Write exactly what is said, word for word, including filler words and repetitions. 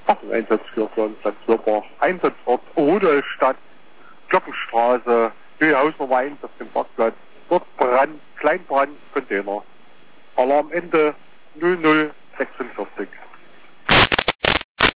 Einsatz für Planzwirper. Einsatzort Rudolstadt, Glockenstraße, Höhe Haus Nummer eins auf dem Parkplatz. Dort Brand, Kleinbrand, Container. Alarmende null null sechsundvierzig.